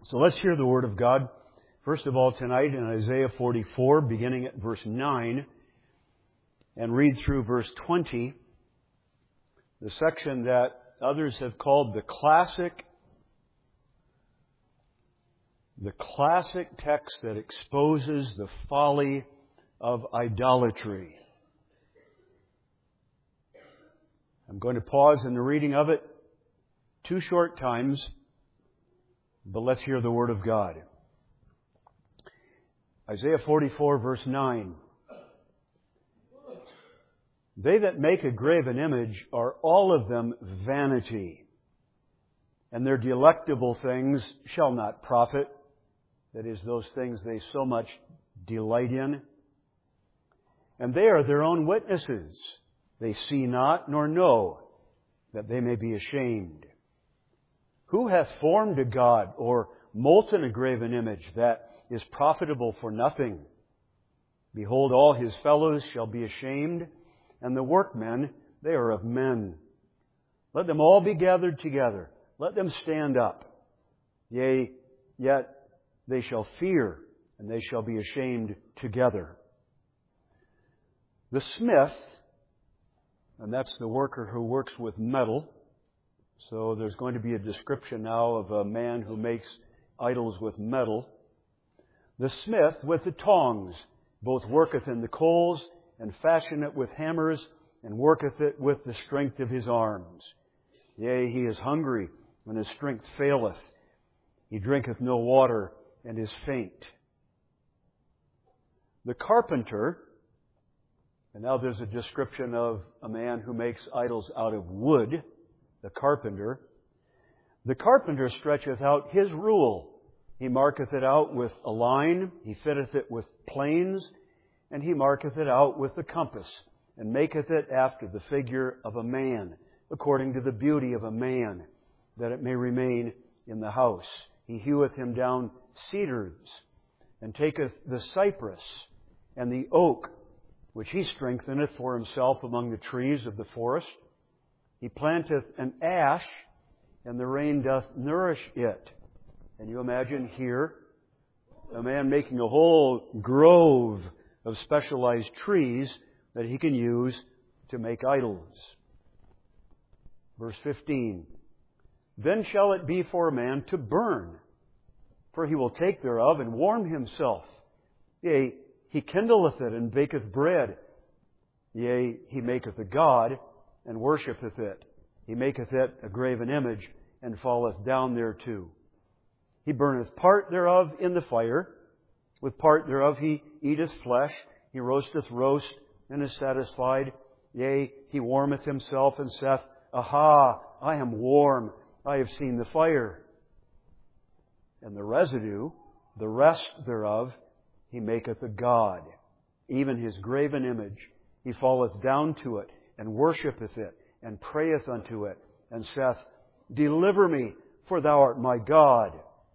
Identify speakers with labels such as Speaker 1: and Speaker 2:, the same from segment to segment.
Speaker 1: So let's hear the Word of God. First of all, tonight in Isaiah 44, beginning at verse 9, and read through verse 20, the section that others have called the classic text that exposes the folly of idolatry. I'm going to pause in the reading of it 2 short times, but let's hear the Word of God. Isaiah 44, verse 9. They that make a graven image are all of them vanity, and their delectable things shall not profit. That is, those things they so much delight in. And they are their own witnesses. They see not nor know, that they may be ashamed. Who hath formed a god or molten a graven image that is profitable for nothing? Behold, all his fellows shall be ashamed, and the workmen, they are of men. Let them all be gathered together. Let them stand up. Yea, yet they shall fear, and they shall be ashamed together. The smith, and that's the worker who works with metal. So there's going to be a description now of a man who makes idols with metal. The smith with the tongs both worketh in the coals, and fashioneth with hammers, and worketh it with the strength of his arms. Yea, he is hungry, when his strength faileth. He drinketh no water, and is faint. The carpenter, and now there's a description of a man who makes idols out of wood, the carpenter. The carpenter stretcheth out his rule. He marketh it out with a line, he fitteth it with planes, and he marketh it out with the compass, and maketh it after the figure of a man, according to the beauty of a man, that it may remain in the house. He heweth him down cedars, and taketh the cypress and the oak, which he strengtheneth for himself among the trees of the forest. He planteth an ash, and the rain doth nourish it. And you imagine here a man making a whole grove of specialized trees that he can use to make idols. Verse 15. Then shall it be for a man to burn, for he will take thereof and warm himself. Yea, he kindleth it and baketh bread. Yea, he maketh a god and worshipeth it. He maketh it a graven image and falleth down thereto. He burneth part thereof in the fire. With part thereof he eateth flesh. He roasteth roast and is satisfied. Yea, he warmeth himself and saith, Aha, I am warm. I have seen the fire. And the residue, the rest thereof, he maketh a god, even his graven image. He falleth down to it, and worshippeth it, and prayeth unto it, and saith, Deliver me, for thou art my God.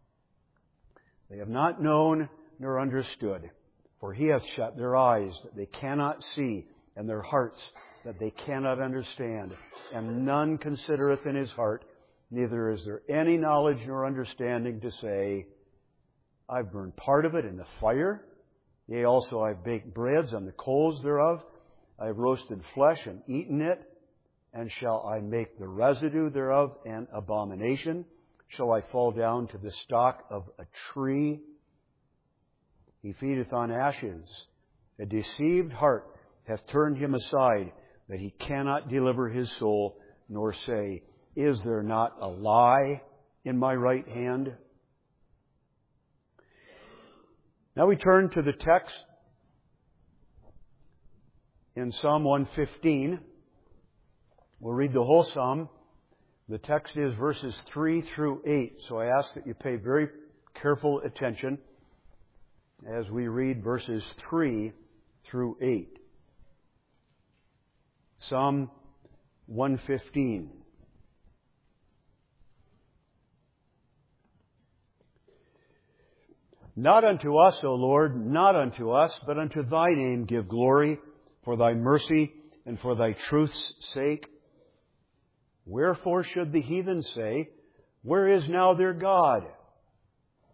Speaker 1: They have not known nor understood, for he hath shut their eyes that they cannot see, and their hearts that they cannot understand. And none considereth in his heart, neither is there any knowledge nor understanding to say, I've burned part of it in the fire. Yea, also I've baked breads on the coals thereof. I have roasted flesh and eaten it. And shall I make the residue thereof an abomination? Shall I fall down to the stock of a tree? He feedeth on ashes. A deceived heart hath turned him aside, that he cannot deliver his soul, nor say, Is there not a lie in my right hand? Now we turn to the text in Psalm 115. We'll read the whole psalm. The text is verses 3 through 8. So I ask that you pay very careful attention as we read verses 3 through 8. Psalm 115. Not unto us, O Lord, not unto us, but unto Thy name give glory, for Thy mercy and for Thy truth's sake. Wherefore should the heathen say, Where is now their God?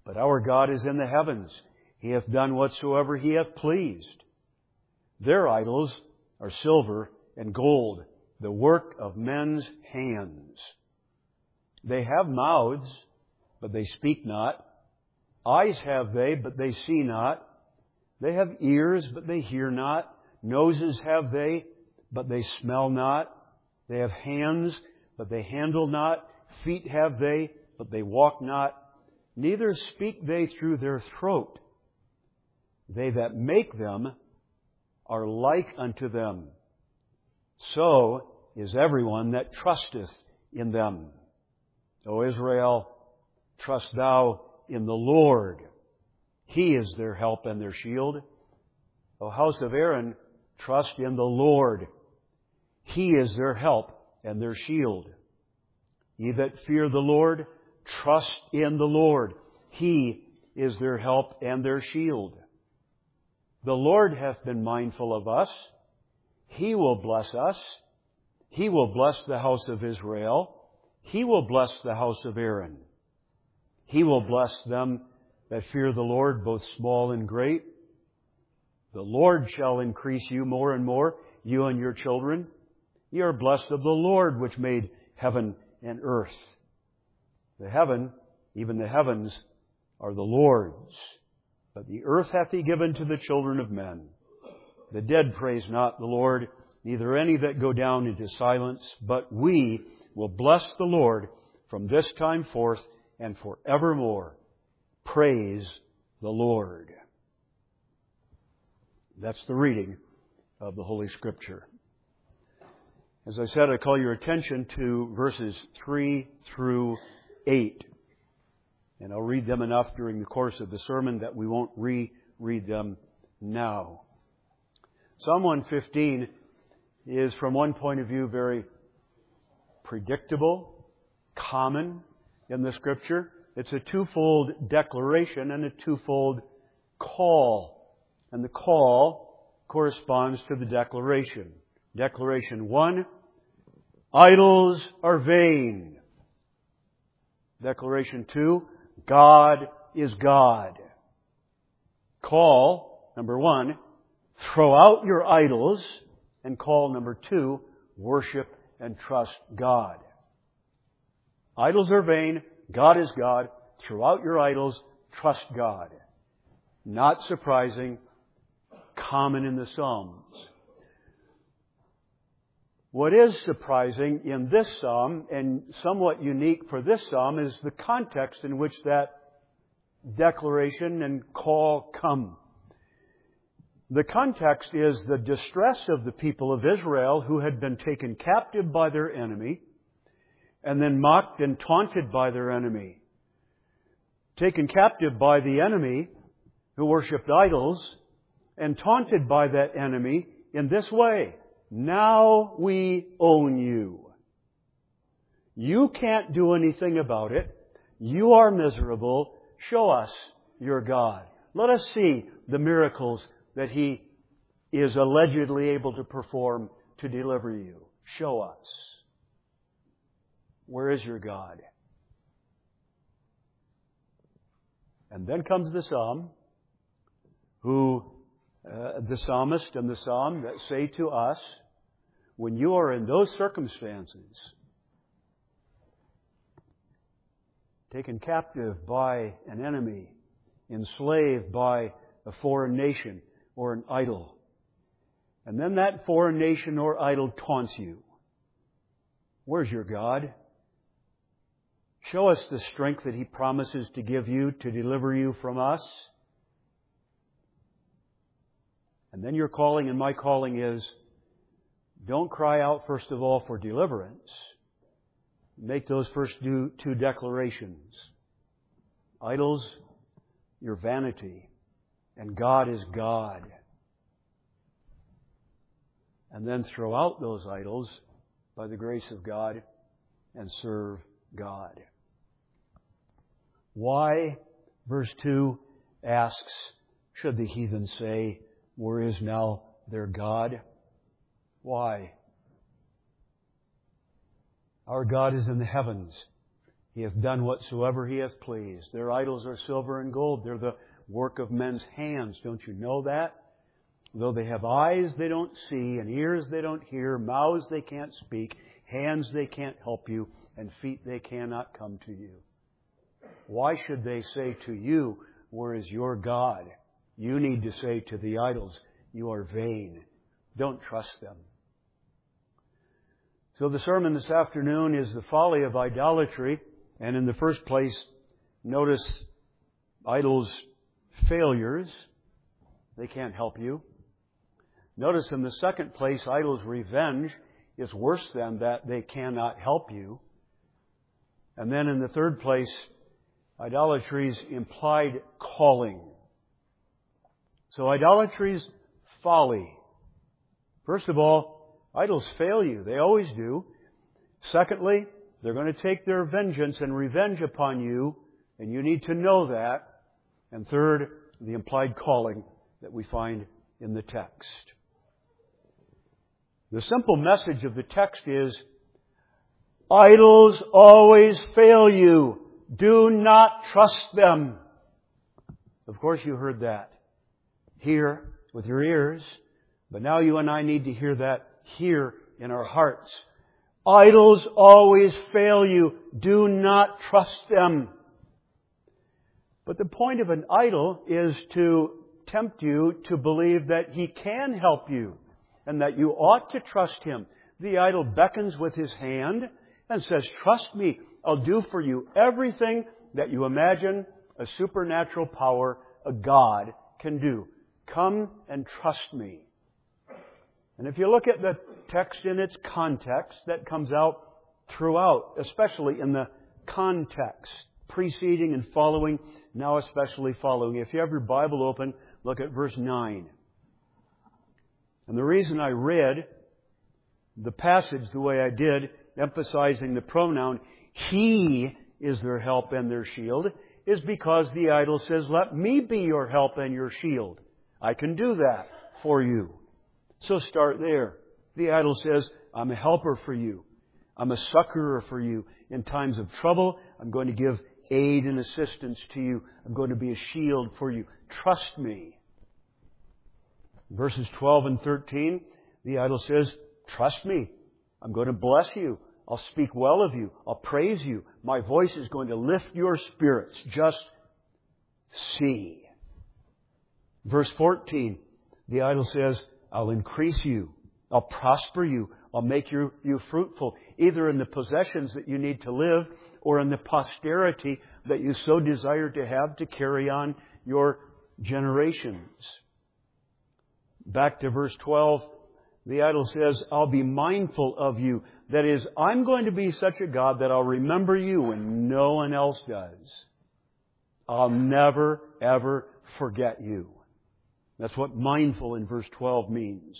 Speaker 1: But our God is in the heavens. He hath done whatsoever He hath pleased. Their idols are silver and gold, the work of men's hands. They have mouths, but they speak not. Eyes have they, but they see not. They have ears, but they hear not. Noses have they, but they smell not. They have hands, but they handle not. Feet have they, but they walk not. Neither speak they through their throat. They that make them are like unto them. So is everyone that trusteth in them. O Israel, trust thou in the Lord. He is their help and their shield. O house of Aaron, trust in the Lord. He is their help and their shield. Ye that fear the Lord, trust in the Lord. He is their help and their shield. The Lord hath been mindful of us. He will bless us. He will bless the house of Israel. He will bless the house of Aaron. He will bless them that fear the Lord, both small and great. The Lord shall increase you more and more, you and your children. Ye are blessed of the Lord, which made heaven and earth. The heaven, even the heavens, are the Lord's. But the earth hath He given to the children of men. The dead praise not the Lord, neither any that go down into silence. But we will bless the Lord from this time forth and forevermore. Praise the Lord. That's the reading of the Holy Scripture. As I said, I call your attention to verses 3 through 8. And I'll read them enough during the course of the sermon that we won't reread them now. Psalm 115 is, from one point of view, very predictable, common in the Scripture. It's a twofold declaration and a twofold call. And the call corresponds to the declaration. Declaration 1, idols are vain. Declaration 2, God is God. Call, number 1, throw out your idols. And call, number 2, worship and trust God. Idols are vain. God is God. Throw out your idols. Trust God. Not surprising. Common in the Psalms. What is surprising in this psalm, and somewhat unique for this psalm, is the context in which that declaration and call come. The context is the distress of the people of Israel who had been taken captive by their enemy and then mocked and taunted by their enemy. Taken captive by the enemy who worshipped idols and taunted by that enemy in this way. Now we own you. You can't do anything about it. You are miserable. Show us your God. Let us see the miracles that He is allegedly able to perform to deliver you. Show us. Where is your God? And then comes the psalm, the psalmist and the psalm that say to us, when you are in those circumstances, taken captive by an enemy, enslaved by a foreign nation or an idol, and then that foreign nation or idol taunts you, where's your God? Show us the strength that He promises to give you to deliver you from us. And then your calling and my calling is, don't cry out first of all for deliverance. Make those first two declarations. Idols, your vanity, and God is God. And then throw out those idols by the grace of God and serve God. Why, verse 2 asks, should the heathen say, where is now their God? Why? Our God is in the heavens. He hath done whatsoever He hath pleased. Their idols are silver and gold. They're the work of men's hands. Don't you know that? Though they have eyes they don't see, and ears they don't hear, mouths they can't speak, hands they can't help you, and feet they cannot come to you. Why should they say to you, where is your God? You need to say to the idols, you are vain. Don't trust them. So the sermon this afternoon is the folly of idolatry. And in the first place, notice idols' failures. They can't help you. Notice in the second place, idols' revenge is worse than that they cannot help you. And then in the third place, idolatry's implied calling. So idolatry's folly. First of all, idols fail you. They always do. Secondly, they're going to take their vengeance and revenge upon you, and you need to know that. And third, the implied calling that we find in the text. The simple message of the text is, idols always fail you. Do not trust them. Of course you heard that here with your ears, but now you and I need to hear that here in our hearts. Idols always fail you. Do not trust them. But the point of an idol is to tempt you to believe that he can help you and that you ought to trust him. The idol beckons with his hand and says, trust me, I'll do for you everything that you imagine a supernatural power, a God, can do. Come and trust me. And if you look at the text in its context, that comes out throughout, especially in the context, preceding and following, now especially following. If you have your Bible open, look at verse 9. And the reason I read the passage the way I did, emphasizing the pronoun, He is their help and their shield, is because the idol says, let me be your help and your shield. I can do that for you. So start there. The idol says, I'm a helper for you. I'm a succorer for you. In times of trouble, I'm going to give aid and assistance to you. I'm going to be a shield for you. Trust me. Verses 12 and 13, the idol says, trust me. I'm going to bless you. I'll speak well of you. I'll praise you. My voice is going to lift your spirits. Just see. Verse 14, the idol says, I'll increase you. I'll prosper you. I'll make you fruitful, either in the possessions that you need to live or in the posterity that you so desire to have to carry on your generations. Back to verse 12, the idol says, I'll be mindful of you. That is, I'm going to be such a God that I'll remember you when no one else does. I'll never, ever forget you. That's what mindful in verse 12 means.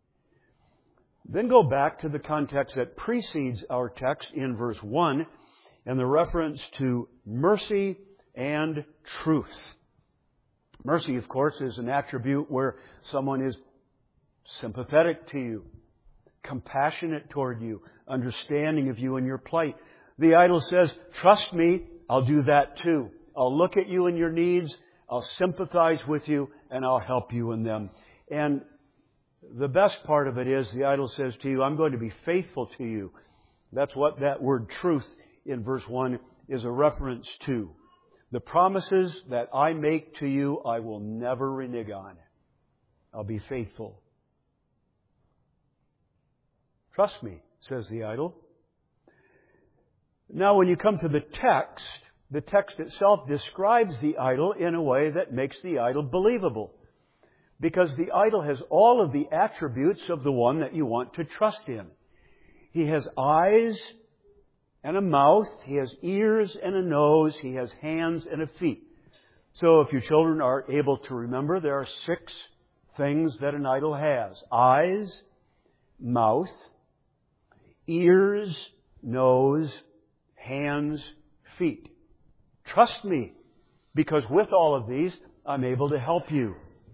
Speaker 1: Then go back to the context that precedes our text in verse 1 and the reference to mercy and truth. Mercy, of course, is an attribute where someone is sympathetic to you, compassionate toward you, understanding of you and your plight. The idol says, trust me, I'll do that too. I'll look at you and your needs, I'll sympathize with you, and I'll help you in them. And the best part of it is the idol says to you, I'm going to be faithful to you. That's what that word truth in verse 1 is a reference to. The promises that I make to you, I will never renege on. I'll be faithful. Trust me, says the idol. Now, when you come to the text itself describes the idol in a way that makes the idol believable. Because the idol has all of the attributes of the one that you want to trust in. He has eyes and a mouth. He has ears and a nose. He has hands and a feet. So if your children are able to remember, there are 6 things that an idol has. Eyes, mouth, ears, nose, hands, feet. Trust me, because with all of these, I'm able to help you.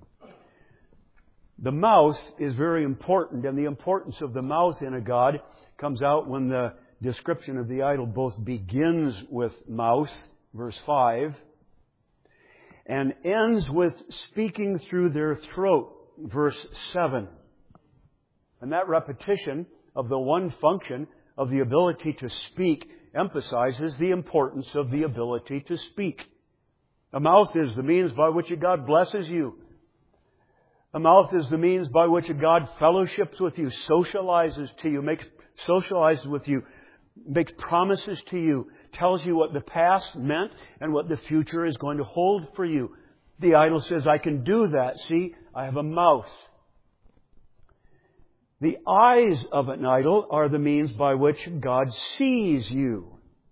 Speaker 1: The mouth is very important, and the importance of the mouth in a God comes out when the description of the idol both begins with mouth, verse 5, and ends with speaking through their throat, verse 7. And that repetition of the one function of the ability to speak emphasizes the importance of the ability to speak. A mouth is the means by which God blesses you. A mouth is the means by which God fellowships with you, socializes with you, makes promises to you, tells you what the past meant and what the future is going to hold for you. The idol says, I can do that. See, I have a mouth. The eyes of an idol are the means by which God sees you.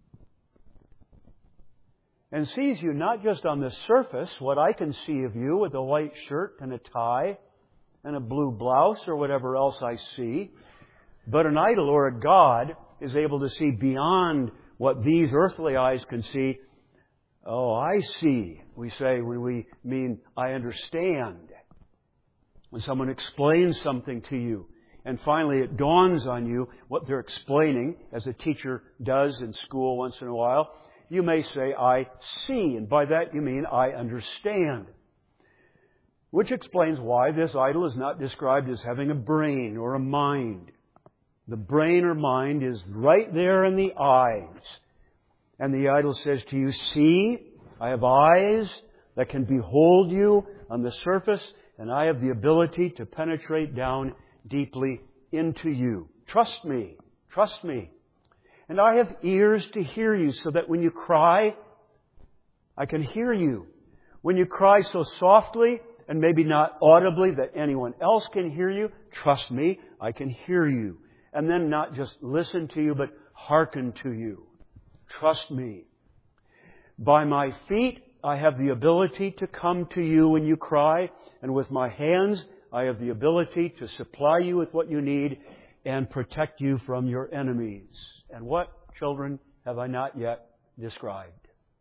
Speaker 1: And sees you not just on the surface, what I can see of you with a white shirt and a tie and a blue blouse or whatever else I see, but an idol or a god is able to see beyond what these earthly eyes can see. Oh, I see, we say when we mean I understand. When someone explains something to you, and finally it dawns on you what they're explaining, as a teacher does in school once in a while, you may say, I see, and by that you mean I understand. Which explains why this idol is not described as having a brain or a mind. The brain or mind is right there in the eyes. And the idol says to you, see, I have eyes that can behold you on the surface, and I have the ability to penetrate down deeply into you. Trust me. Trust me. And I have ears to hear you so that when you cry, I can hear you. When you cry so softly and maybe not audibly that anyone else can hear you, trust me, I can hear you. And then not just listen to you, but hearken to you. Trust me. By my feet, I have the ability to come to you when you cry, and with my hands, I have the ability to supply you with what you need and protect you from your enemies. And what, children, have I not yet described?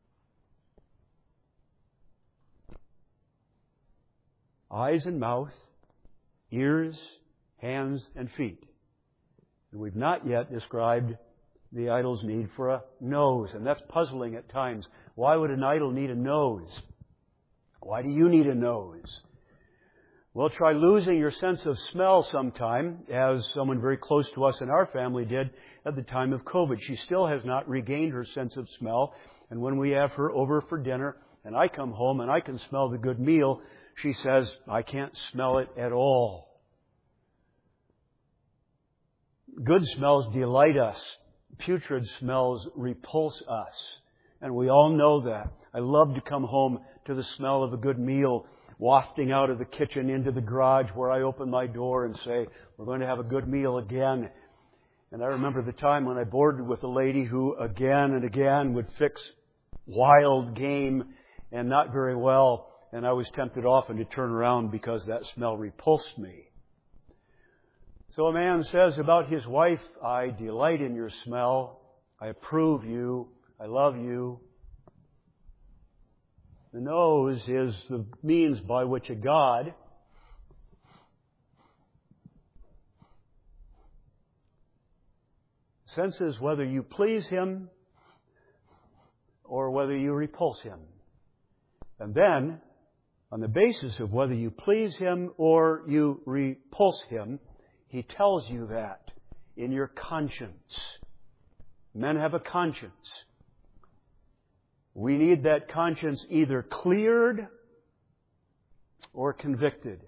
Speaker 1: Eyes and mouth, ears, hands, and feet. And we've not yet described the idol's need for a nose. And that's puzzling at times. Why would an idol need a nose? Why do you need a nose? Well, try losing your sense of smell sometime, as someone very close to us in our family did at the time of COVID. She still has not regained her sense of smell. And when we have her over for dinner, and I come home and I can smell the good meal, she says, I can't smell it at all. Good smells delight us. Putrid smells repulse us. And we all know that. I love to come home to the smell of a good meal, wafting out of the kitchen into the garage where I open my door and say, we're going to have a good meal again. And I remember the time when I boarded with a lady who again and again would fix wild game and not very well. And I was tempted often to turn around because that smell repulsed me. So a man says about his wife, I delight in your smell. I approve you. I love you. The nose is the means by which a God senses whether you please Him or whether you repulse Him. And then, on the basis of whether you please Him or you repulse Him, He tells you that in your conscience. Men have a conscience. We need that conscience either cleared or convicted.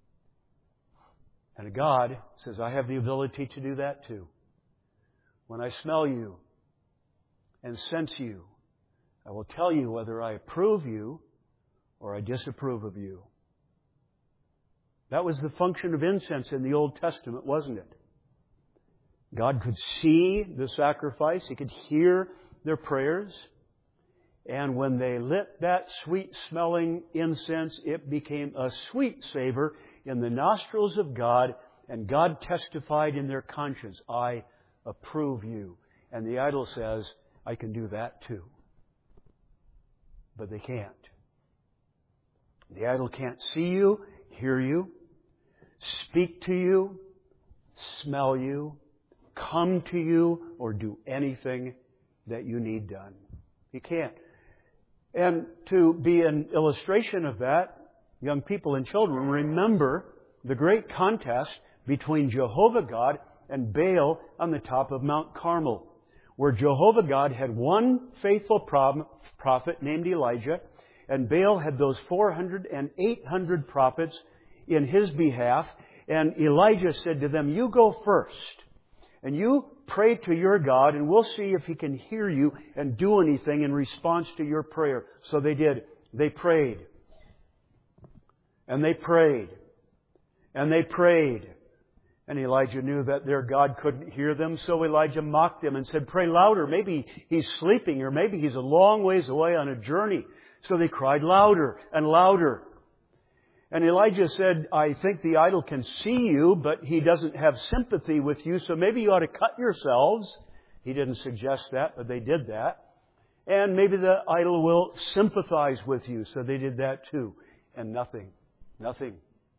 Speaker 1: And God says, I have the ability to do that too. When I smell you and sense you, I will tell you whether I approve you or I disapprove of you. That was the function of incense in the Old Testament, wasn't it? God could see the sacrifice. He could hear their prayers. And when they lit that sweet-smelling incense, it became a sweet savor in the nostrils of God. And God testified in their conscience, I approve you. And the idol says, I can do that too. But they can't. The idol can't see you, hear you, speak to you, smell you, come to you or do anything that you need done. He can't. And to be an illustration of that, young people and children, remember the great contest between Jehovah God and Baal on the top of Mount Carmel, where Jehovah God had one faithful prophet named Elijah, and Baal had those 400 and 800 prophets in his behalf. And Elijah said to them, "You go first, and you pray to your God, and we'll see if He can hear you and do anything in response to your prayer." So they did. They prayed. And they prayed. And they prayed. And Elijah knew that their God couldn't hear them, so Elijah mocked them and said, "Pray louder. Maybe he's sleeping, or maybe he's a long ways away on a journey." So they cried louder and louder. And Elijah said, "I think the idol can see you, but he doesn't have sympathy with you, so maybe you ought to cut yourselves." He didn't suggest that, but they did that. "And maybe the idol will sympathize with you." So they did that too. And nothing. Nothing.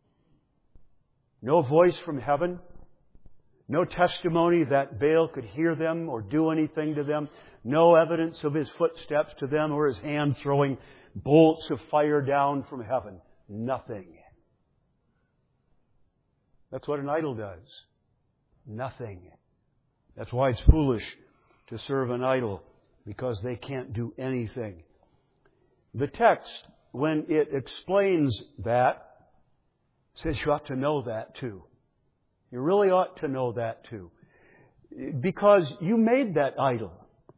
Speaker 1: No voice from heaven. No testimony that Baal could hear them or do anything to them. No evidence of his footsteps to them or his hand throwing bolts of fire down from heaven. Nothing. That's what an idol does. Nothing. That's why it's foolish to serve an idol, because they can't do anything. The text, when it explains that, says you ought to know that too. You really ought to know that too. Because you made that idol.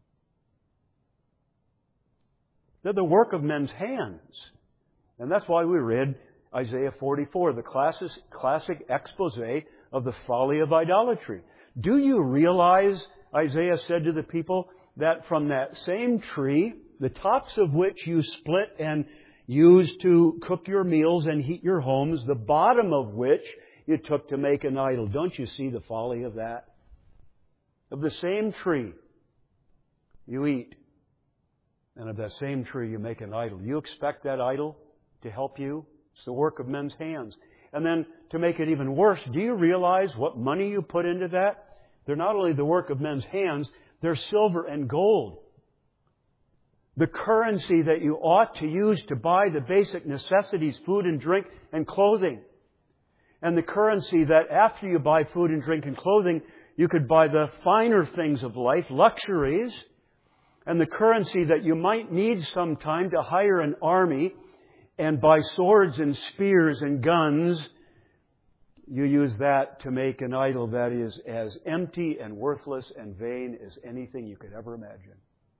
Speaker 1: They're the work of men's hands. And that's why we read Isaiah 44, the classic expose of the folly of idolatry. Do you realize, Isaiah said to the people, that from that same tree, the tops of which you split and used to cook your meals and heat your homes, the bottom of which you took to make an idol. Don't you see the folly of that? Of the same tree you eat, and of that same tree you make an idol. You expect that idol to help you? It's the work of men's hands. And then, to make it even worse, do you realize what money you put into that? They're not only the work of men's hands, they're silver and gold. The currency that you ought to use to buy the basic necessities, food and drink and clothing. And the currency that after you buy food and drink and clothing, you could buy the finer things of life, luxuries. And the currency that you might need sometime to hire an army and buy swords and spears and guns, you use that to make an idol that is as empty and worthless and vain as anything you could ever imagine.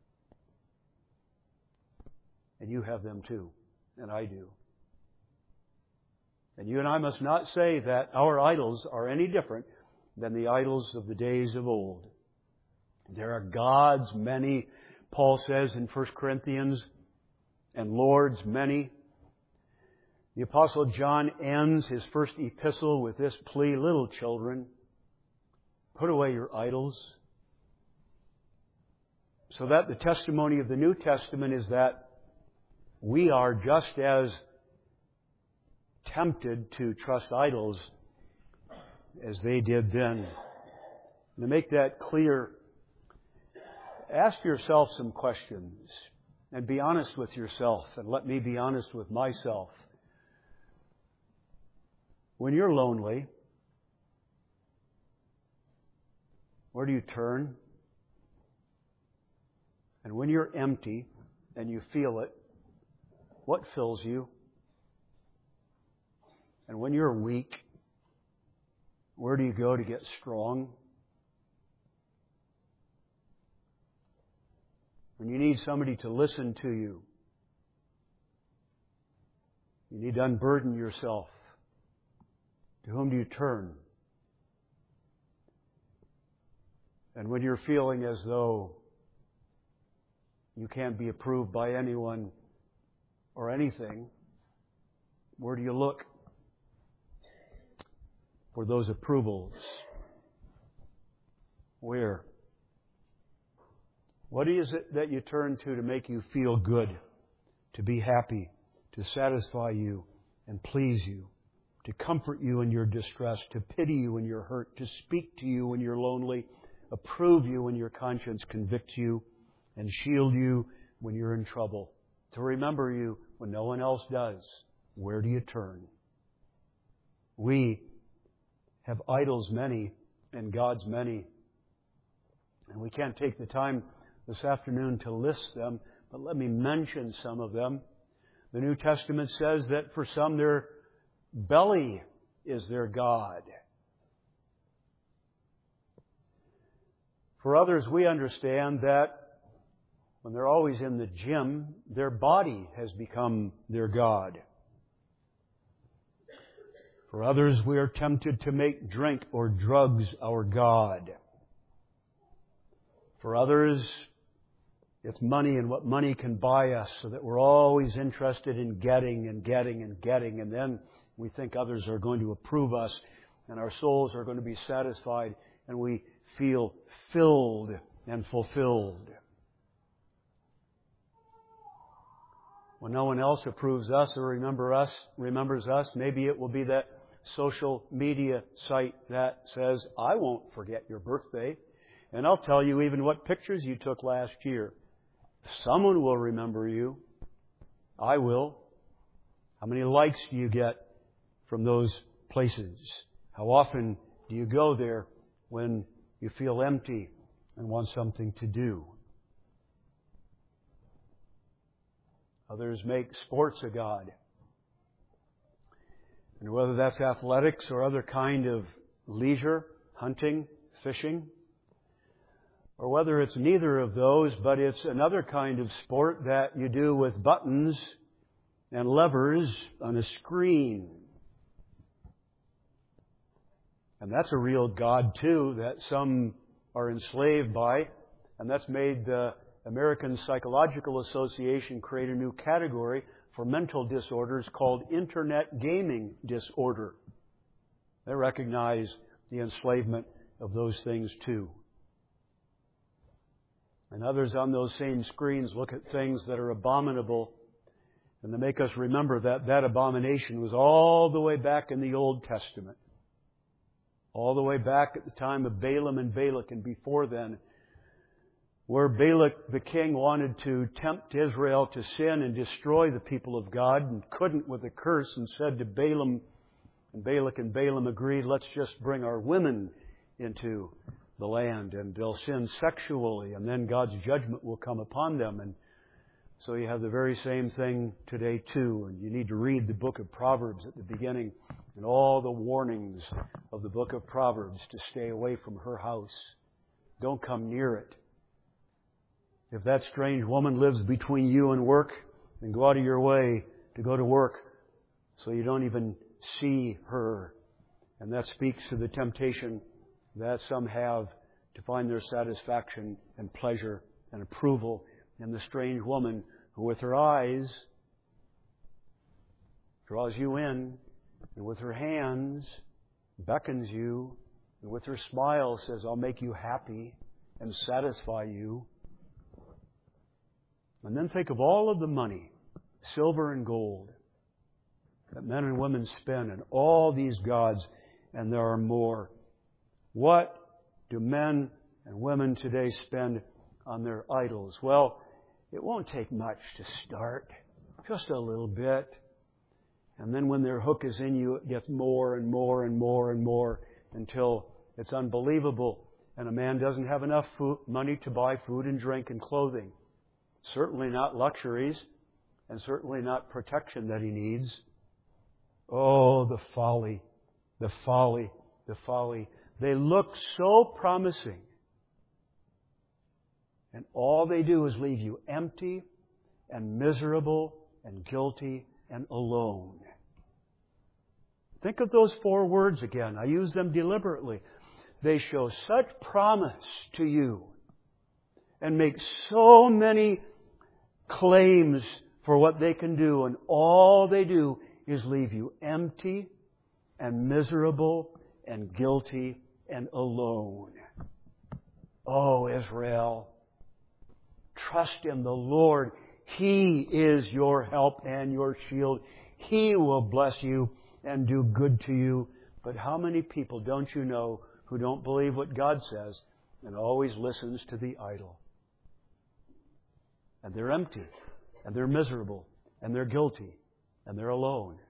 Speaker 1: And you have them too, and I do. And you and I must not say that our idols are any different than the idols of the days of old. There are gods many, Paul says in 1 Corinthians, and lords many. The Apostle John ends his first epistle with this plea: "Little children, put away your idols." So that the testimony of the New Testament is that we are just as tempted to trust idols as they did then. To make that clear, ask yourself some questions and be honest with yourself, and let me be honest with myself. When you're lonely, where do you turn? And when you're empty and you feel it, what fills you? And when you're weak, where do you go to get strong? When you need somebody to listen to you, you need to unburden yourself. To whom do you turn? And when you're feeling as though you can't be approved by anyone or anything, where do you look for those approvals? Where? What is it that you turn to make you feel good, to be happy, to satisfy you and please you, to comfort you in your distress, to pity you in your hurt, to speak to you when you're lonely, approve you when your conscience convicts you, and shield you when you're in trouble. To remember you when no one else does. Where do you turn? We have idols many and gods many. And we can't take the time this afternoon to list them, but let me mention some of them. The New Testament says that for some their belly is their God. For others, we understand that when they're always in the gym, their body has become their God. For others, we are tempted to make drink or drugs our God. For others, it's money and what money can buy us, so that we're always interested in getting and getting and getting, and then we think others are going to approve us, and our souls are going to be satisfied, and we feel filled and fulfilled. When no one else approves us or remembers us, maybe it will be that social media site that says, I won't forget your birthday, and I'll tell you even what pictures you took last year. Someone will remember you. I will. How many likes do you get from those places? How often do you go there when you feel empty and want something to do? Others make sports a god. And whether that's athletics or other kind of leisure, hunting, fishing, or whether it's neither of those, but it's another kind of sport that you do with buttons and levers on a screen. And that's a real god, too, that some are enslaved by. And that's made the American Psychological Association create a new category for mental disorders called Internet Gaming Disorder. They recognize the enslavement of those things, too. And others on those same screens look at things that are abominable, and they make us remember that that abomination was all the way back in the Old Testament. All the way back at the time of Balaam and Balak and before then, where Balak the king wanted to tempt Israel to sin and destroy the people of God and couldn't with a curse, and said to Balaam, and Balaam agreed, let's just bring our women into the land and they'll sin sexually and then God's judgment will come upon them. And so you have the very same thing today too. And you need to read the book of Proverbs at the beginning and all the warnings of the book of Proverbs to stay away from her house. Don't come near it. If that strange woman lives between you and work, then go out of your way to go to work so you don't even see her. And that speaks to the temptation that some have to find their satisfaction and pleasure and approval in the strange woman who with her eyes draws you in, and with her hands beckons you, and with her smile says, I'll make you happy and satisfy you. And then think of all of the money, silver and gold, that men and women spend on all these gods, and there are more. What do men and women today spend on their idols? Well, it won't take much to start, just a little bit. And then when their hook is in you, it gets more and more and more and more until it's unbelievable. And a man doesn't have enough money to buy food and drink and clothing. Certainly not luxuries, and certainly not protection that he needs. Oh, the folly, the folly, the folly. They look so promising. And all they do is leave you empty and miserable and guilty and alone. Think of those 4 words again. I use them deliberately. They show such promise to you and make so many claims for what they can do, and all they do is leave you empty and miserable and guilty and alone. Oh, Israel, trust in the Lord. He is your help and your shield. He will bless you and do good to you. But how many people don't you know who don't believe what God says and always listens to the idol. And they're empty, and they're miserable, and they're guilty, and they're alone.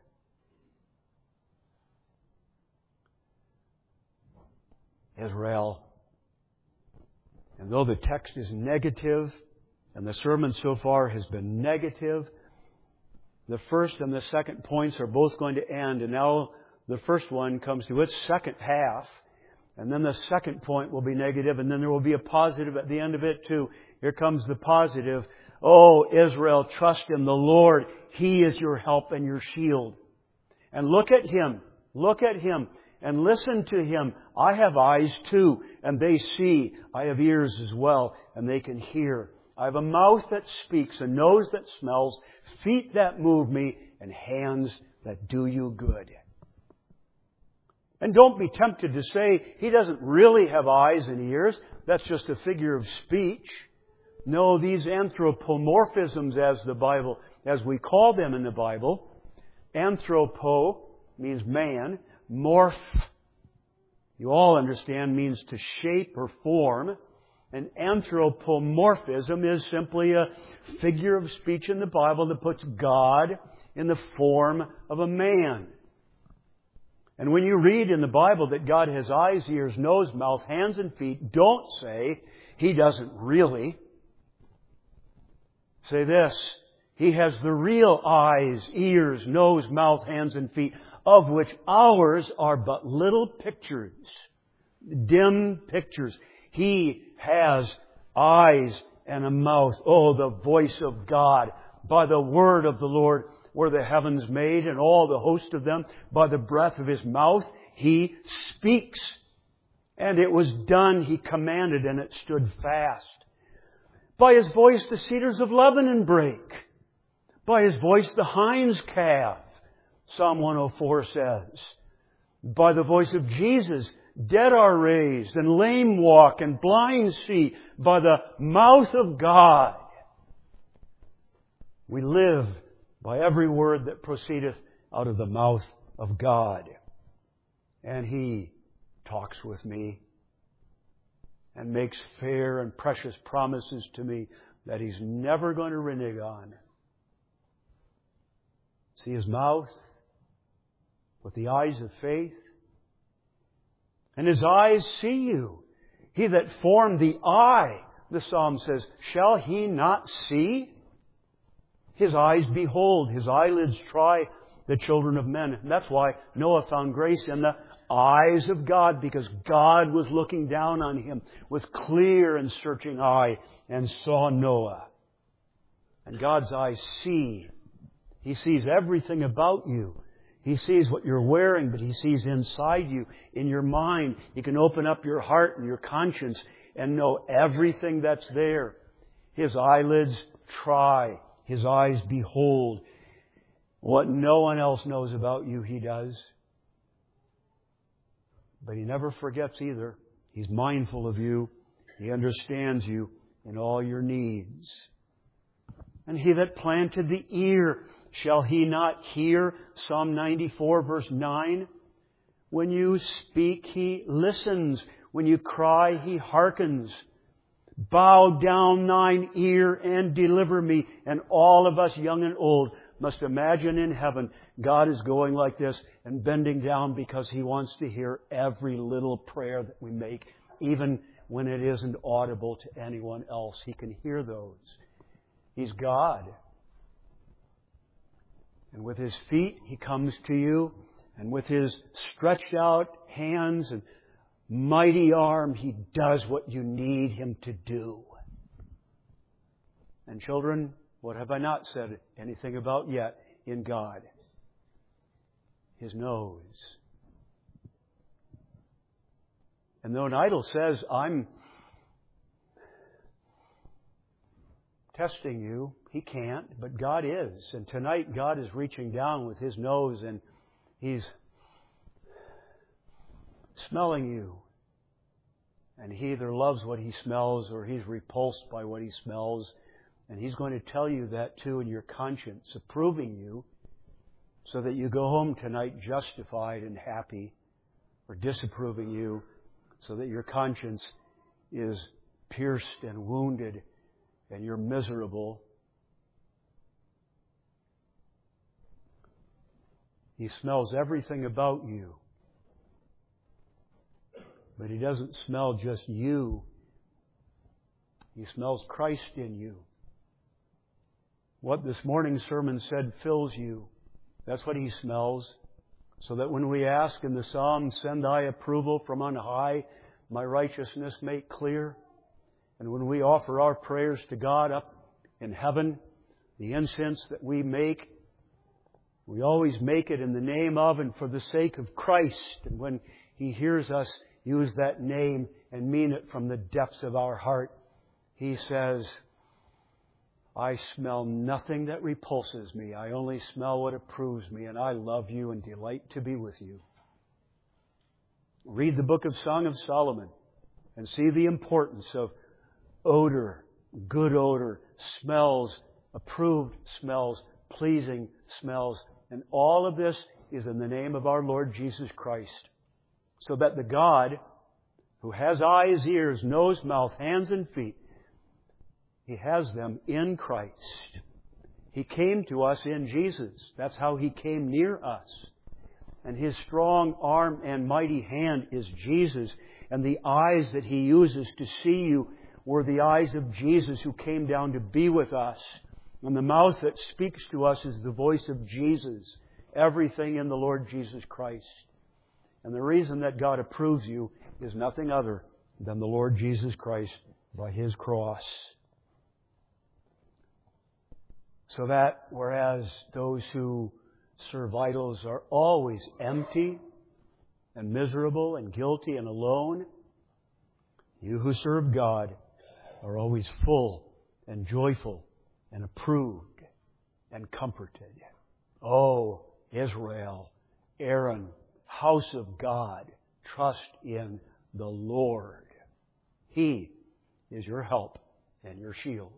Speaker 1: Israel. And though the text is negative, and the sermon so far has been negative, the first and the second points are both going to end. And now the first one comes to its second half. And then the second point will be negative, and then there will be a positive at the end of it too. Here comes the positive. Oh, Israel, trust in the Lord. He is your help and your shield. And look at Him. Look at Him. And listen to Him. I have eyes too, and they see. I have ears as well, and they can hear. I have a mouth that speaks, a nose that smells, feet that move me, and hands that do you good. And don't be tempted to say He doesn't really have eyes and ears. That's just a figure of speech. No, these anthropomorphisms as we call them in the Bible, anthropo means man, morph, you all understand, means to shape or form. And anthropomorphism is simply a figure of speech in the Bible that puts God in the form of a man. And when you read in the Bible that God has eyes, ears, nose, mouth, hands, and feet, don't say He doesn't really. Say this: He has the real eyes, ears, nose, mouth, hands, and feet, of which ours are but little pictures, dim pictures. He has eyes and a mouth. Oh, the voice of God. By the word of the Lord were the heavens made, and all the host of them. By the breath of His mouth He speaks. And it was done. He commanded, and it stood fast. By His voice the cedars of Lebanon break. By His voice the hinds calve, Psalm 104 says. By the voice of Jesus dead are raised, and lame walk, and blind see. By the mouth of God we live, by every word that proceedeth out of the mouth of God. And He talks with me and makes fair and precious promises to me that He's never going to renege on. See His mouth with the eyes of faith. And His eyes see you. He that formed the eye, the psalm says, shall He not see? His eyes behold, His eyelids try the children of men. And that's why Noah found grace in the eyes of God, because God was looking down on him with clear and searching eye and saw Noah. And God's eyes see. He sees everything about you. He sees what you're wearing, but He sees inside you, in your mind. He can open up your heart and your conscience and know everything that's there. His eyelids try. His eyes behold. What no one else knows about you, He does. But He never forgets either. He's mindful of you. He understands you in all your needs. And He that planted the ear, shall He not hear? Psalm 94 verse 9. When you speak, He listens. When you cry, He hearkens. Bow down thine ear and deliver me. And all of us, young and old, must imagine in heaven God is going like this and bending down because He wants to hear every little prayer that we make, even when it isn't audible to anyone else. He can hear those. He's God. And with His feet He comes to you, and with His stretched out hands and mighty arm He does what you need Him to do. And children, what have I not said anything about yet in God? His nose. And though an idol says, I'm testing you, he can't, but God is. And tonight God is reaching down with His nose and He's smelling you. And He either loves what He smells or He's repulsed by what He smells. And He's going to tell you that too in your conscience, approving you, so that you go home tonight justified and happy, or disapproving you, so that your conscience is pierced and wounded and you're miserable, He smells everything about you. But He doesn't smell just you. He smells Christ in you. What this morning's sermon said fills you. That's what He smells. So that when we ask in the psalm, send thy approval from on high, my righteousness make clear. And when we offer our prayers to God up in heaven, the incense that we make, we always make it in the name of and for the sake of Christ. And when He hears us use that name and mean it from the depths of our heart, He says, I smell nothing that repulses me. I only smell what approves me, and I love you and delight to be with you. Read the book of Song of Solomon and see the importance of odor, good odor, smells, approved smells, pleasing smells. And all of this is in the name of our Lord Jesus Christ. So that the God who has eyes, ears, nose, mouth, hands, and feet, He has them in Christ. He came to us in Jesus. That's how He came near us. And His strong arm and mighty hand is Jesus. And the eyes that He uses to see you were the eyes of Jesus who came down to be with us. And the mouth that speaks to us is the voice of Jesus. Everything in the Lord Jesus Christ. And the reason that God approves you is nothing other than the Lord Jesus Christ by His cross. So that whereas those who serve idols are always empty and miserable and guilty and alone, you who serve God are always full and joyful and approved and comforted. Oh, Israel, Aaron, house of God, trust in the Lord. He is your help and your shield.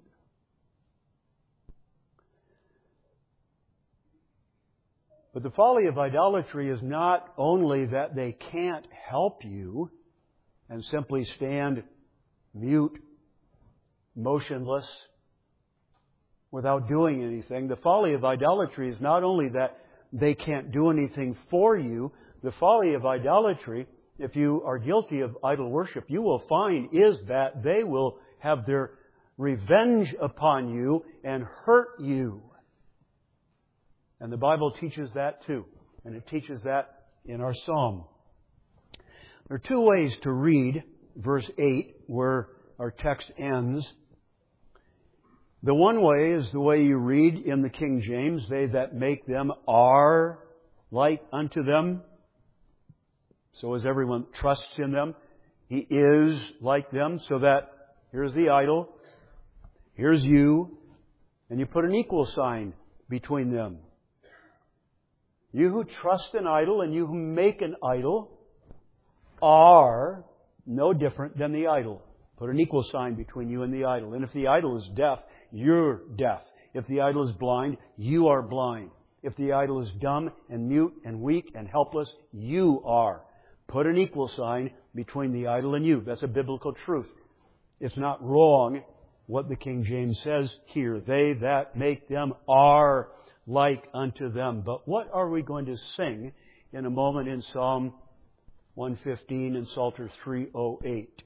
Speaker 1: But the folly of idolatry is not only that they can't help you and simply stand mute, motionless, without doing anything. The folly of idolatry is not only that they can't do anything for you. The folly of idolatry, if you are guilty of idol worship, you will find is that they will have their revenge upon you and hurt you. And the Bible teaches that too. And it teaches that in our psalm. There are two ways to read verse 8, where our text ends. The one way is the way you read in the King James, they that make them are like unto them. So as everyone trusts in them, he is like them, so that here's the idol, here's you, and you put an equal sign between them. You who trust an idol and you who make an idol are no different than the idol. Put an equal sign between you and the idol. And if the idol is deaf, you're deaf. If the idol is blind, you are blind. If the idol is dumb and mute and weak and helpless, you are. Put an equal sign between the idol and you. That's a biblical truth. It's not wrong what the King James says here. They that make them are like unto them. But what are we going to sing in a moment in Psalm 115 and Psalter 308?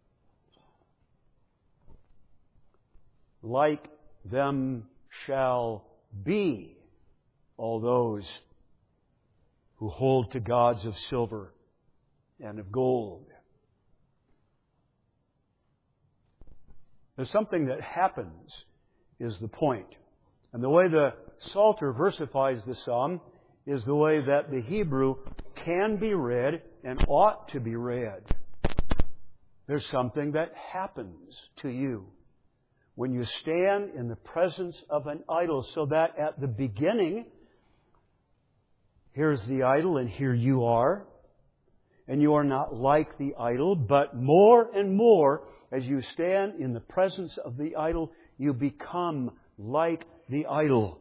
Speaker 1: Like them shall be all those who hold to gods of silver and of gold. There's something that happens, is the point. And the way the Psalter versifies the psalm is the way that the Hebrew can be read and ought to be read. There's something that happens to you when you stand in the presence of an idol, so that at the beginning, here's the idol and here you are. And you are not like the idol, but more and more, as you stand in the presence of the idol, you become like the idol.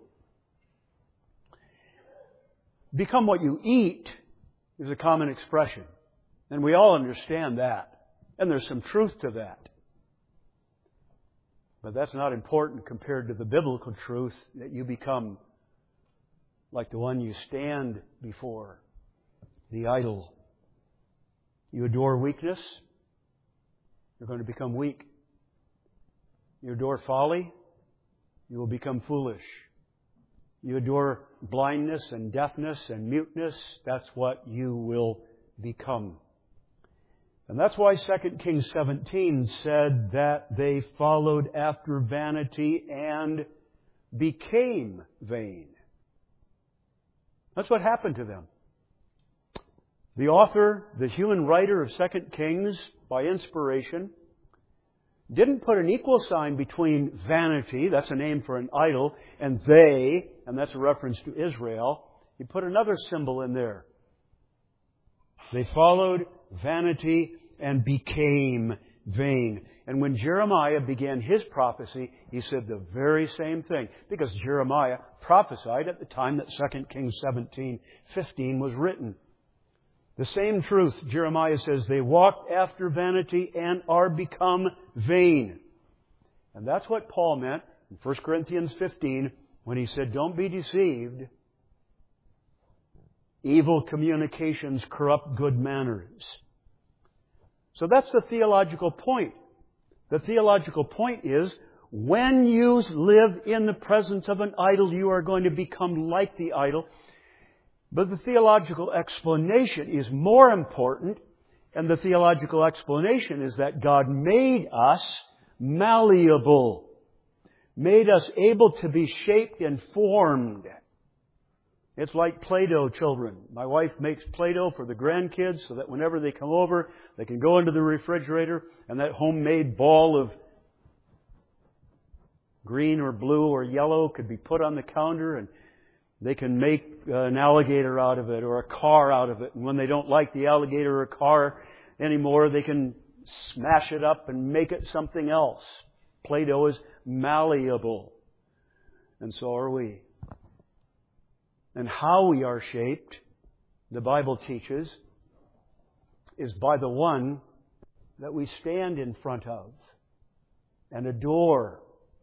Speaker 1: Become what you eat is a common expression. And we all understand that. And there's some truth to that. But that's not important compared to the biblical truth that you become like the one you stand before, the idol. You adore weakness, you're going to become weak. You adore folly, you will become foolish. You adore blindness and deafness and muteness, that's what you will become. And that's why 2 Kings 17 said that they followed after vanity and became vain. That's what happened to them. The author, the human writer of 2 Kings, by inspiration, didn't put an equal sign between vanity, that's a name for an idol, and they, and that's a reference to Israel. He put another symbol in there. They followed vanity and became vain. And when Jeremiah began his prophecy, he said the very same thing. Because Jeremiah prophesied at the time that 2 Kings 17:15 was written. The same truth, Jeremiah says, they walked after vanity and are become vain. And that's what Paul meant in 1 Corinthians 15 when he said, don't be deceived. Evil communications corrupt good manners. So that's the theological point. The theological point is, when you live in the presence of an idol, you are going to become like the idol. But the theological explanation is more important, and the theological explanation is that God made us malleable, made us able to be shaped and formed. It's like Play-Doh children. My wife makes Play-Doh for the grandkids so that whenever they come over, they can go into the refrigerator and that homemade ball of green or blue or yellow could be put on the counter and they can make an alligator out of it or a car out of it. And when they don't like the alligator or car anymore, they can smash it up and make it something else. Play-Doh is malleable. And so are we. And how we are shaped, the Bible teaches, is by the one that we stand in front of and adore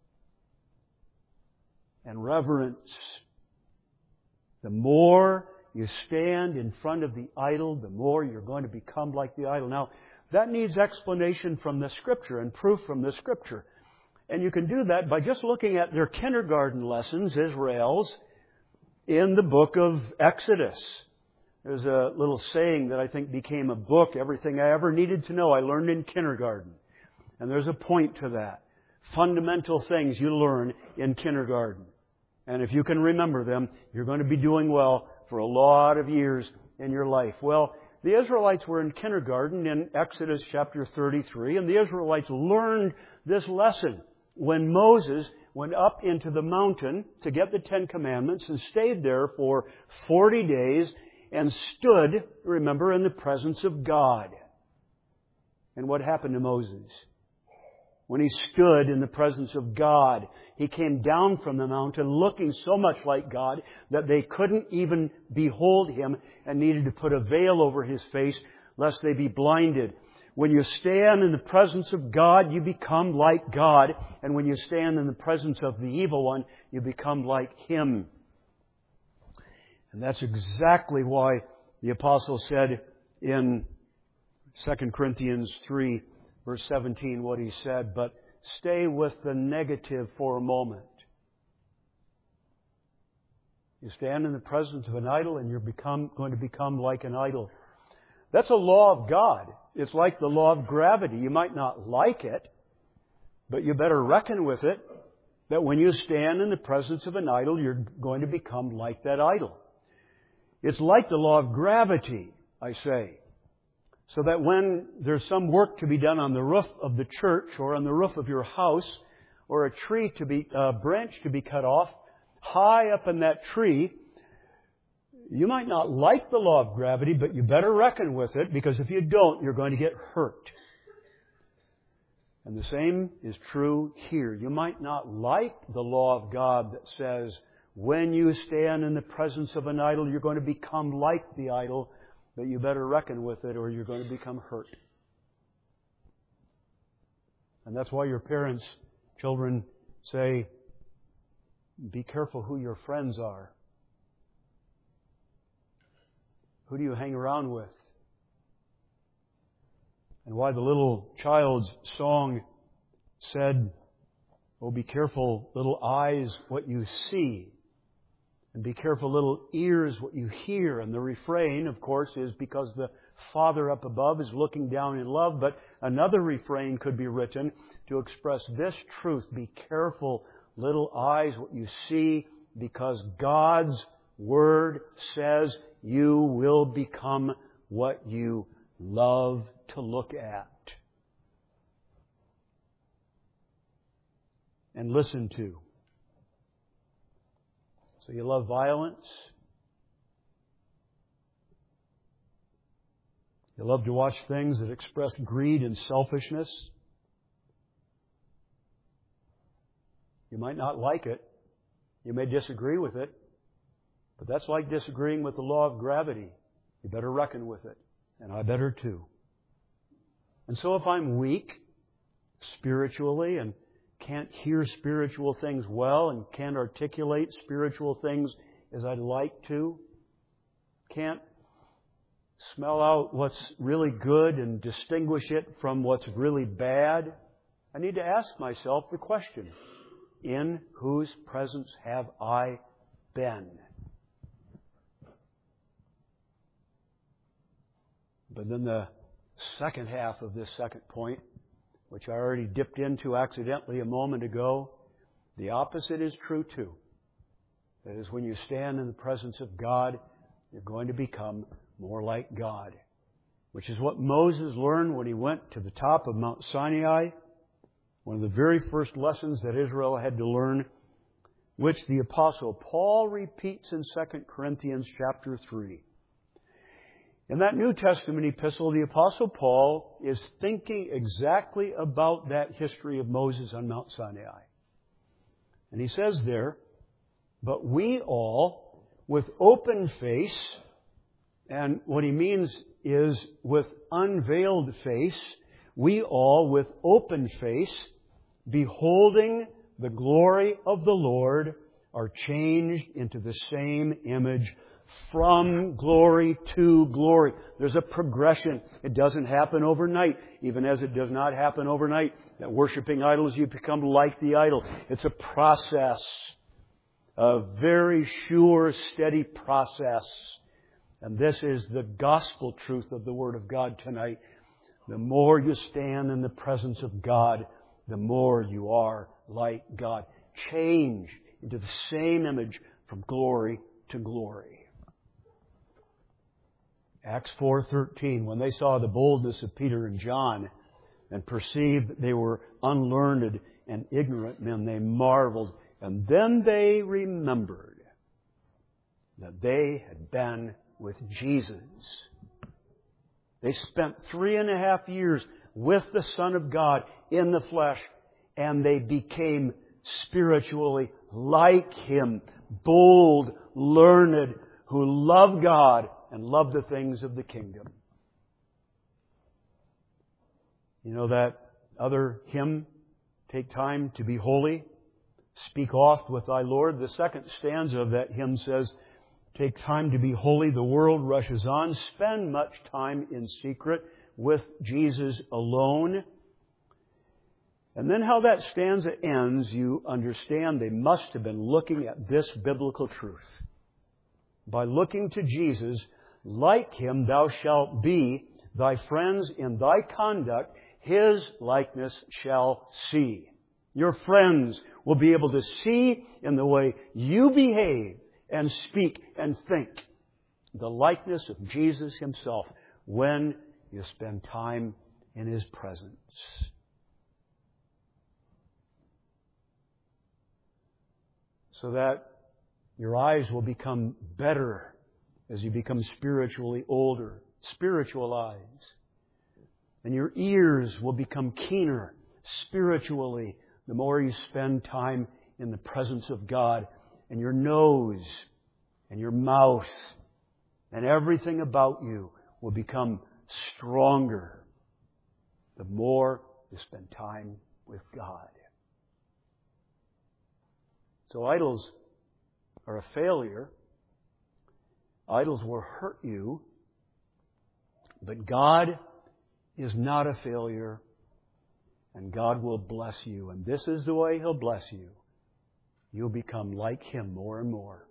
Speaker 1: and reverence. The more you stand in front of the idol, the more you're going to become like the idol. Now, that needs explanation from the Scripture and proof from the Scripture. And you can do that by just looking at their kindergarten lessons, Israel's, in the book of Exodus. There's a little saying that I think became a book. Everything I ever needed to know, I learned in kindergarten. And there's a point to that. Fundamental things you learn in kindergarten. And if you can remember them, you're going to be doing well for a lot of years in your life. Well, the Israelites were in kindergarten in Exodus chapter 33, and the Israelites learned this lesson when Moses went up into the mountain to get the Ten Commandments and stayed there for 40 days and stood, remember, in the presence of God. And what happened to Moses? When he stood in the presence of God, he came down from the mountain looking so much like God that they couldn't even behold Him and needed to put a veil over His face lest they be blinded. When you stand in the presence of God, you become like God. And when you stand in the presence of the evil one, you become like him. And that's exactly why the apostle said in 2 Corinthians 3, verse 17, what he said. But stay with the negative for a moment. You stand in the presence of an idol and you're going to become like an idol. That's a law of God. It's like the law of gravity. You might not like it, but you better reckon with it that when you stand in the presence of an idol, you're going to become like that idol. It's like the law of gravity, I say. So that when there's some work to be done on the roof of the church or on the roof of your house or a branch to be cut off, high up in that tree, you might not like the law of gravity, but you better reckon with it, because if you don't, you're going to get hurt. And the same is true here. You might not like the law of God that says, when you stand in the presence of an idol, you're going to become like the idol, but you better reckon with it or you're going to become hurt. And that's why your parents, children, say, be careful who your friends are. Who do you hang around with? And why the little child's song said, oh, be careful, little eyes, what you see. And be careful, little ears, what you hear. And the refrain, of course, is because the Father up above is looking down in love. But another refrain could be written to express this truth. Be careful, little eyes, what you see, because God's Word says you will become what you love to look at and listen to. So you love violence. You love to watch things that express greed and selfishness. You might not like it. You may disagree with it. But that's like disagreeing with the law of gravity. You better reckon with it. And I better too. And so if I'm weak spiritually and can't hear spiritual things well and can't articulate spiritual things as I'd like to, can't smell out what's really good and distinguish it from what's really bad, I need to ask myself the question, in whose presence have I been? But then the second half of this second point, which I already dipped into accidentally a moment ago, the opposite is true too. That is, when you stand in the presence of God, you're going to become more like God. Which is what Moses learned when he went to the top of Mount Sinai. One of the very first lessons that Israel had to learn, which the Apostle Paul repeats in 2 Corinthians chapter 3. In that New Testament epistle, the Apostle Paul is thinking exactly about that history of Moses on Mount Sinai. And he says there, but we all, with open face, and what he means is with unveiled face, we all with open face, beholding the glory of the Lord, are changed into the same image from glory to glory. There's a progression. It doesn't happen overnight, even as it does not happen overnight that worshiping idols you become like the idol. It's a process, a very sure, steady process. And this is the gospel truth of the Word of God tonight. The more you stand in the presence of God, the more you are like God. Change into the same image from glory to glory. Acts 4:13, when they saw the boldness of Peter and John and perceived that they were unlearned and ignorant men, they marveled. And then they remembered that they had been with Jesus. They spent 3.5 years with the Son of God in the flesh, and they became spiritually like Him, bold, learned, who love God and love the things of the kingdom. You know that other hymn, Take Time to Be Holy, Speak Oft with Thy Lord? The second stanza of that hymn says, Take time to be holy, the world rushes on. Spend much time in secret with Jesus alone. And then how that stanza ends, you understand they must have been looking at this biblical truth. By looking to Jesus, like Him thou shalt be, thy friends in thy conduct His likeness shall see. Your friends will be able to see in the way you behave and speak and think the likeness of Jesus Himself when you spend time in His presence. So that your eyes will become better as you become spiritually older, spiritual eyes. And your ears will become keener spiritually the more you spend time in the presence of God. And your nose and your mouth and everything about you will become stronger the more you spend time with God. So idols are a failure. Idols will hurt you. But God is not a failure. And God will bless you. And this is the way He'll bless you. You'll become like Him more and more.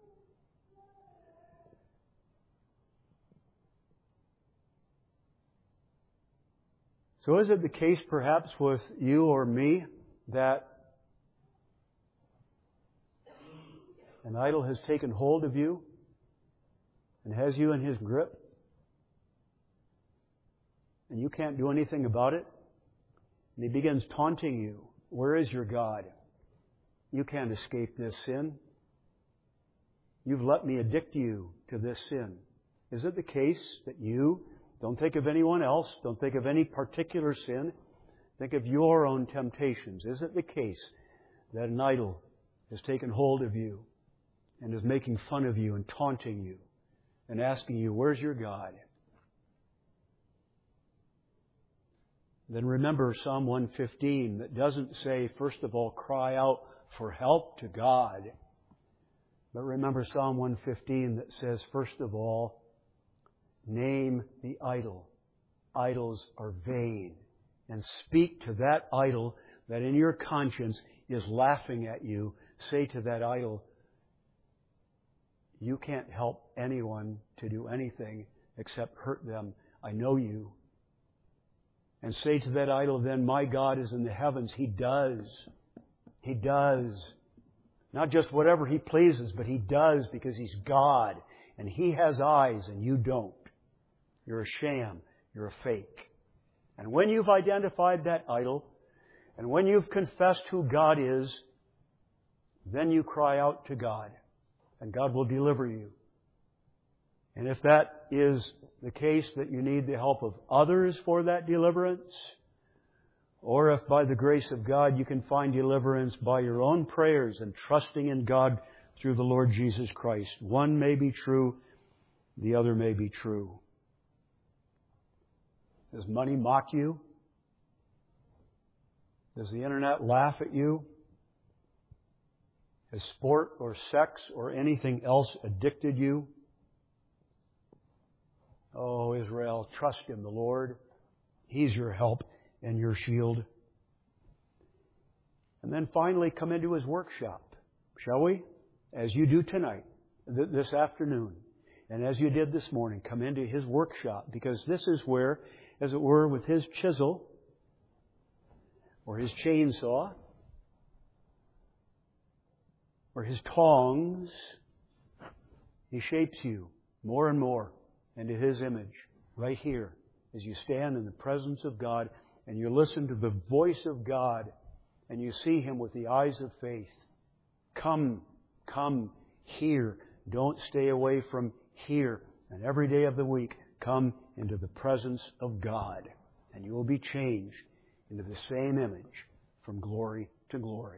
Speaker 1: So is it the case perhaps with you or me that an idol has taken hold of you and has you in his grip? And you can't do anything about it? And he begins taunting you. Where is your God? You can't escape this sin. You've let me addict you to this sin. Is it the case that you, don't think of anyone else, don't think of any particular sin, think of your own temptations. Is it the case that an idol has taken hold of you and is making fun of you and taunting you and asking you, where's your God? Then remember Psalm 115 that doesn't say, first of all, cry out for help to God. But remember Psalm 115 that says, first of all, name the idol. Idols are vain. And speak to that idol that in your conscience is laughing at you. Say to that idol, you can't help anyone to do anything except hurt them. I know you. And say to that idol then, my God is in the heavens. He does. He does. Not just whatever He pleases, but He does because He's God. And He has eyes and you don't. You're a sham. You're a fake. And when you've identified that idol, and when you've confessed who God is, then you cry out to God. And God will deliver you. And if that is the case that you need the help of others for that deliverance, or if by the grace of God you can find deliverance by your own prayers and trusting in God through the Lord Jesus Christ, one may be true, the other may be true. Does money mock you? Does the internet laugh at you? Has sport or sex or anything else addicted you? Oh, Israel, trust in the Lord. He's your help and your shield. And then finally come into His workshop, shall we? As you do tonight, this afternoon, and as you did this morning, come into His workshop, because this is where, as it were, with His chisel or His chainsaw or His tongs, He shapes you more and more into His image, right here, as you stand in the presence of God and you listen to the voice of God and you see Him with the eyes of faith. Come here. Don't stay away from here. And every day of the week, come into the presence of God. And you will be changed into the same image from glory to glory.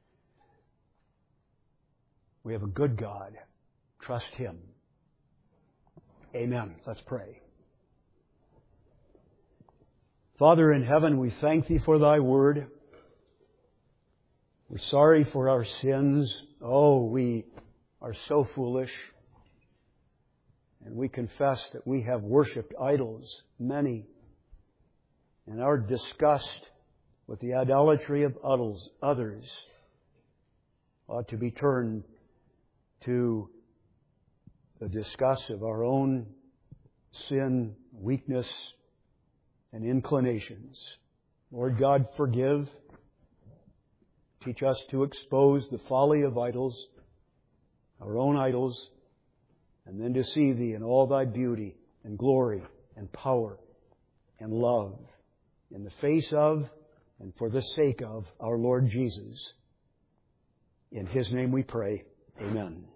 Speaker 1: We have a good God. Trust Him. Amen. Let's pray. Father in heaven, we thank Thee for Thy word. We're sorry for our sins. Oh, we are so foolish. And we confess that we have worshipped idols, many. And our disgust with the idolatry of others ought to be turned to the disgust of our own sin, weakness, and inclinations. Lord God, forgive. Teach us to expose the folly of idols, our own idols, and then to see Thee in all Thy beauty and glory and power and love in the face of and for the sake of our Lord Jesus. In His name we pray. Amen.